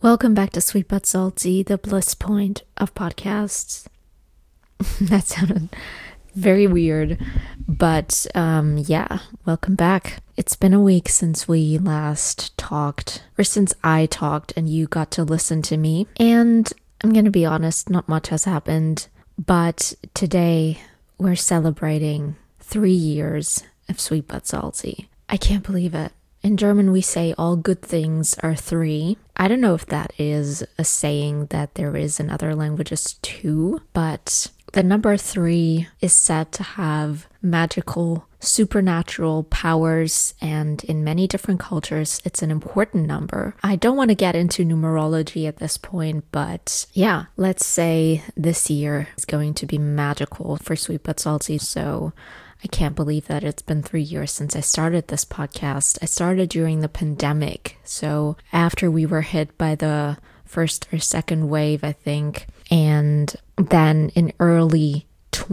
Welcome back to Sweet But Salty, the bliss point of podcasts. That sounded very weird, but yeah, welcome back. It's been a week since we last talked, or since I talked and you got to listen to me. And I'm gonna be honest, not much has happened, but today we're celebrating 3 years of Sweet But Salty. I can't believe it. In German, we say all good things are 3. I don't know if that is a saying that there is in other languages too, but the number 3 is said to have magical, supernatural powers, and in many different cultures, it's an important number. I don't want to get into numerology at this point, but yeah, let's say this year is going to be magical for Sweet But Salty, so I can't believe that it's been 3 years since I started this podcast. I started during the pandemic, so after we were hit by the first or second wave, I think, and then in early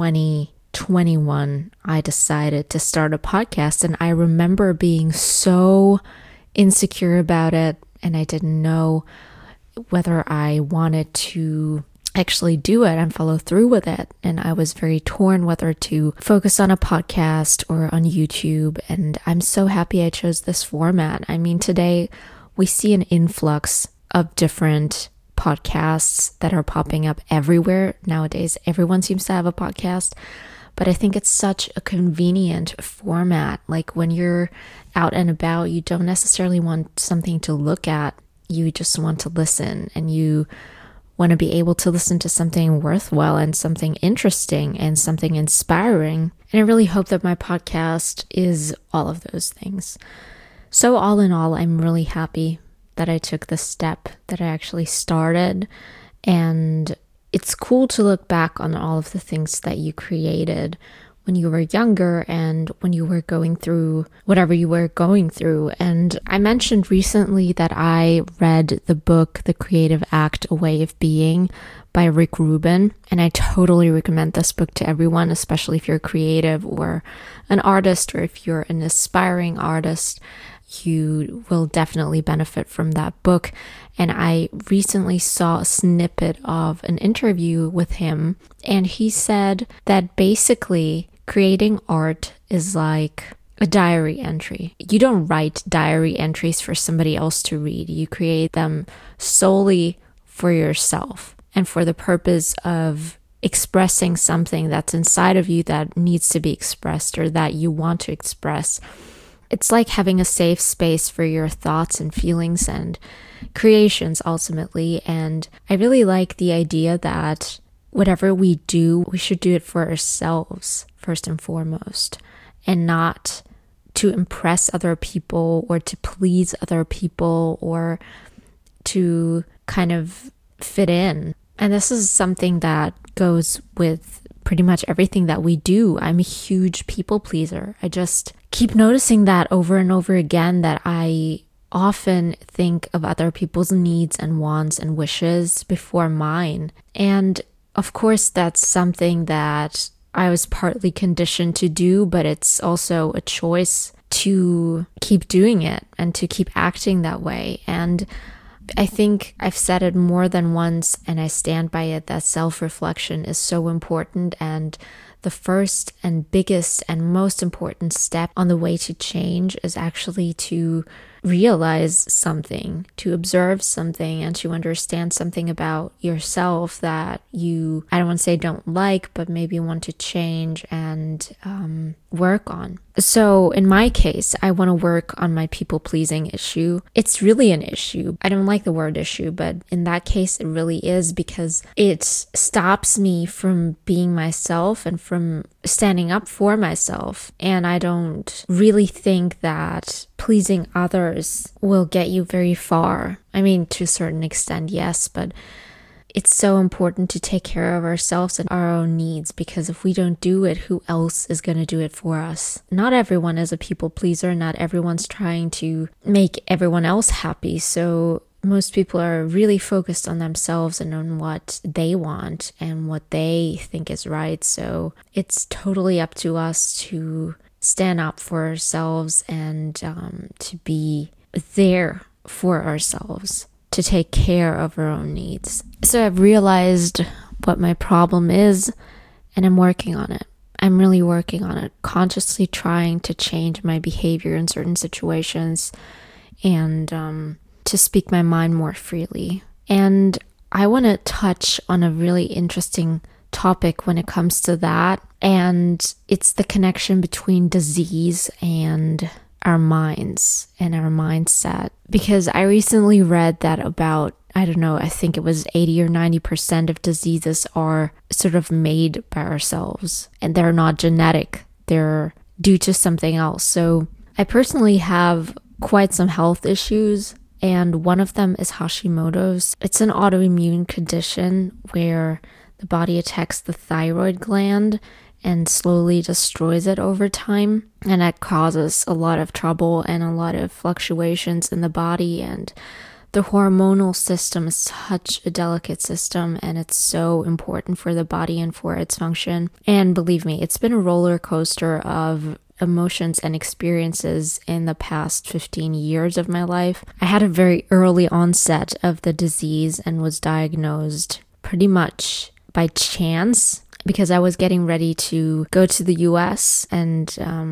2021, I decided to start a podcast, and I remember being so insecure about it, and I didn't know whether I wanted to actually do it and follow through with it. And I was very torn whether to focus on a podcast or on YouTube. And I'm so happy I chose this format. I mean, today we see an influx of different podcasts that are popping up everywhere nowadays. Everyone seems to have a podcast, but I think it's such a convenient format. Like when you're out and about, you don't necessarily want something to look at. You just want to listen, and you want to be able to listen to something worthwhile and something interesting and something inspiring. And I really hope that my podcast is all of those things. So all in all, I'm really happy that I took the step, that I actually started. And it's cool to look back on all of the things that you created when you were younger and when you were going through whatever you were going through. And I mentioned recently that I read the book, The Creative Act, A Way of Being by Rick Rubin. And I totally recommend this book to everyone, especially if you're creative or an artist, or if you're an aspiring artist. You will definitely benefit from that book. And I recently saw a snippet of an interview with him, and he said that basically creating art is like a diary entry. You don't write diary entries for somebody else to read. You create them solely for yourself and for the purpose of expressing something that's inside of you that needs to be expressed or that you want to express. It's like having a safe space for your thoughts and feelings and creations ultimately. And I really like the idea that whatever we do, we should do it for ourselves first and foremost, and not to impress other people or to please other people or to kind of fit in. And this is something that goes with pretty much everything that we do. I'm a huge people pleaser. I just keep noticing that over and over again, that I often think of other people's needs and wants and wishes before mine. And of course, that's something that I was partly conditioned to do, but it's also a choice to keep doing it and to keep acting that way. And I think I've said it more than once, and I stand by it, that self-reflection is so important. And the first and biggest and most important step on the way to change is actually to realize something, to observe something, and to understand something about yourself that you, I don't want to say don't like, but maybe want to change and work on. So in my case, I want to work on my people-pleasing issue. It's really an issue. I don't like the word issue, but in that case, it really is, because it stops me from being myself and from standing up for myself. And I don't really think that pleasing others will get you very far. I mean, to a certain extent, yes, but it's so important to take care of ourselves and our own needs, because if we don't do it, who else is going to do it for us? Not everyone is a people pleaser. Not everyone's trying to make everyone else happy. So most people are really focused on themselves and on what they want and what they think is right. So it's totally up to us to stand up for ourselves and to be there for ourselves. to take care of our own needs. So I've realized what my problem is, and I'm working on it. I'm really working on it, consciously trying to change my behavior in certain situations and to speak my mind more freely. And I want to touch on a really interesting topic when it comes to that, and it's the connection between disease and our minds and our mindset. Because I recently read that about, I don't know, I think it was 80 or 90% of diseases are sort of made by ourselves, and they're not genetic. They're due to something else. So I personally have quite some health issues, and one of them is Hashimoto's. It's an autoimmune condition where the body attacks the thyroid gland and slowly destroys it over time. And that causes a lot of trouble and a lot of fluctuations in the body. And the hormonal system is such a delicate system, and it's so important for the body and for its function. And believe me, it's been a roller coaster of emotions and experiences in the past 15 years of my life. I had a very early onset of the disease and was diagnosed pretty much by chance because I was getting ready to go to the US and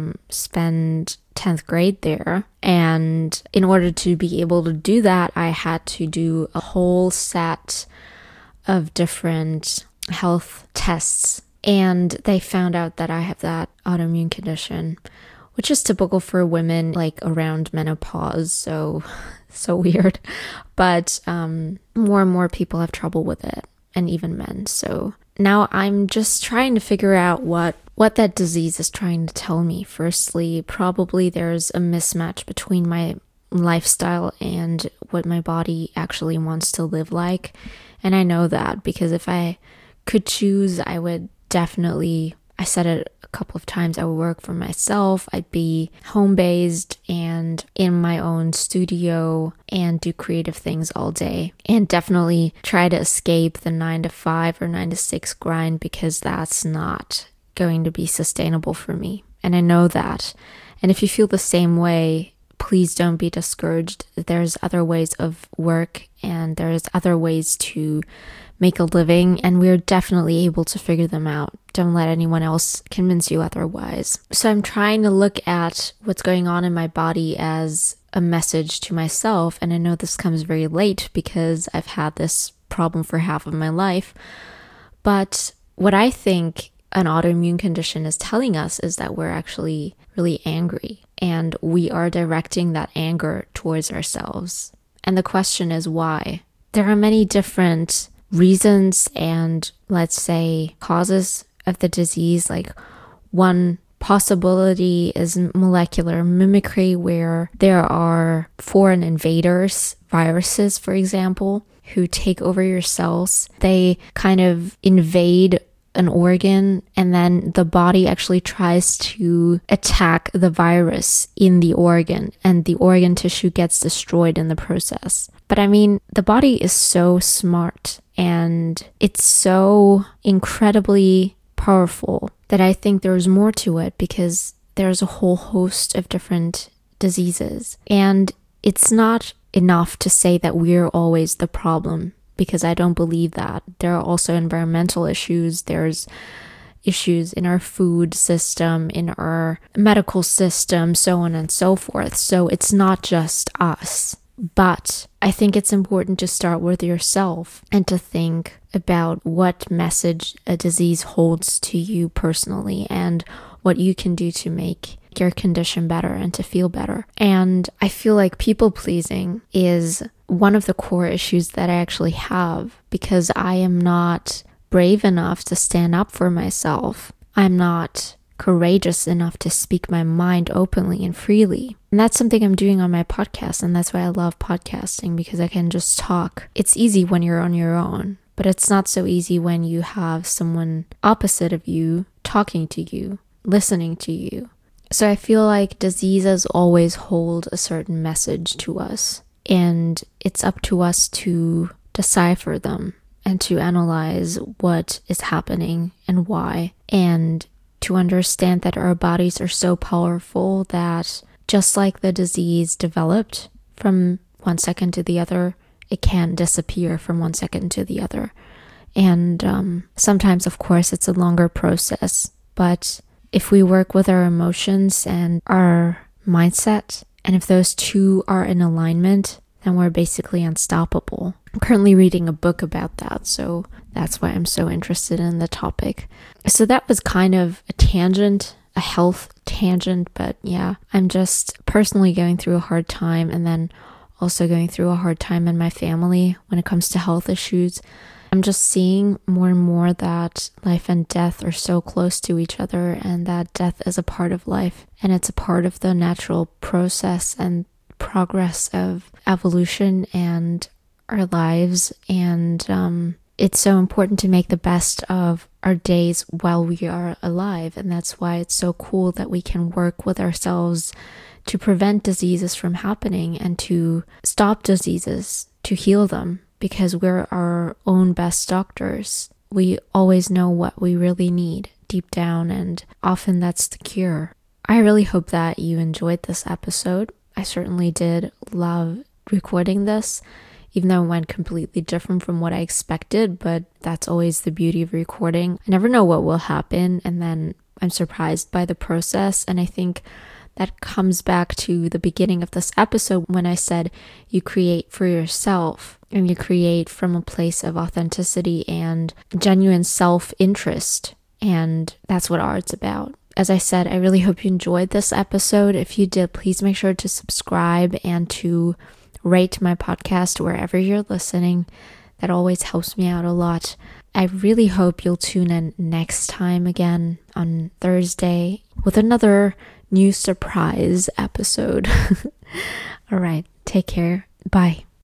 spend 10th grade there. And in order to be able to do that, I had to do a whole set of different health tests. And they found out that I have that autoimmune condition, which is typical for women like around menopause. So weird. But more and more people have trouble with it, and even men. So now I'm just trying to figure out what that disease is trying to tell me. Firstly, probably there's a mismatch between my lifestyle and what my body actually wants to live like. And I know that because if I could choose, I would definitely, I said it a couple of times, I would work for myself. I'd be home-based and in my own studio and do creative things all day, and definitely try to escape the 9 to 5 or 9 to 6 grind, because that's not going to be sustainable for me. And I know that. And if you feel the same way, please don't be discouraged. There's other ways of work, and there's other ways to make a living, and we're definitely able to figure them out. Don't let anyone else convince you otherwise. So I'm trying to look at what's going on in my body as a message to myself, and I know this comes very late because I've had this problem for half of my life. But what I think an autoimmune condition is telling us is that we're actually really angry, and we are directing that anger towards ourselves. And the question is why? There are many different reasons and, let's say, causes of the disease. Like, one possibility is molecular mimicry, where there are foreign invaders, viruses, for example, who take over your cells. They kind of invade an organ, and then the body actually tries to attack the virus in the organ, and the organ tissue gets destroyed in the process. But I mean, the body is so smart, and it's so incredibly powerful that I think there's more to it, because there's a whole host of different diseases. And it's not enough to say that we're always the problem, because I don't believe that. There are also environmental issues. There's issues in our food system, in our medical system, so on and so forth. So it's not just us. But I think it's important to start with yourself and to think about what message a disease holds to you personally, and what you can do to make your condition better and to feel better. And I feel like people pleasing is one of the core issues that I actually have, because I am not brave enough to stand up for myself. I'm not courageous enough to speak my mind openly and freely. And that's something I'm doing on my podcast, and that's why I love podcasting, because I can just talk. It's easy when you're on your own, but it's not so easy when you have someone opposite of you talking to you, listening to you. So I feel like diseases always hold a certain message to us, and it's up to us to decipher them and to analyze what is happening and why, and to understand that our bodies are so powerful that just like the disease developed from one second to the other, it can disappear from one second to the other. And sometimes, of course, it's a longer process. But if we work with our emotions and our mindset, and if those two are in alignment, then we're basically unstoppable. I'm currently reading a book about that, so that's why I'm so interested in the topic. So that was kind of a tangent, a health tangent, but yeah, I'm just personally going through a hard time, and then also going through a hard time in my family when it comes to health issues. I'm just seeing more and more that life and death are so close to each other, and that death is a part of life, and it's a part of the natural process and progress of evolution and our lives. And it's so important to make the best of our days while we are alive. And that's why it's so cool that we can work with ourselves to prevent diseases from happening and to stop diseases, to heal them, because we're our own best doctors. We always know what we really need deep down, and often that's the cure. I really hope that you enjoyed this episode. I certainly did love recording this, even though it went completely different from what I expected, but that's always the beauty of recording. I never know what will happen, and then I'm surprised by the process. And I think that comes back to the beginning of this episode when I said you create for yourself, and you create from a place of authenticity and genuine self-interest. And that's what art's about. As I said, I really hope you enjoyed this episode. If you did, please make sure to subscribe and to rate my podcast wherever you're listening. That always helps me out a lot. I really hope you'll tune in next time again on Thursday with another new surprise episode. All right, take care. Bye.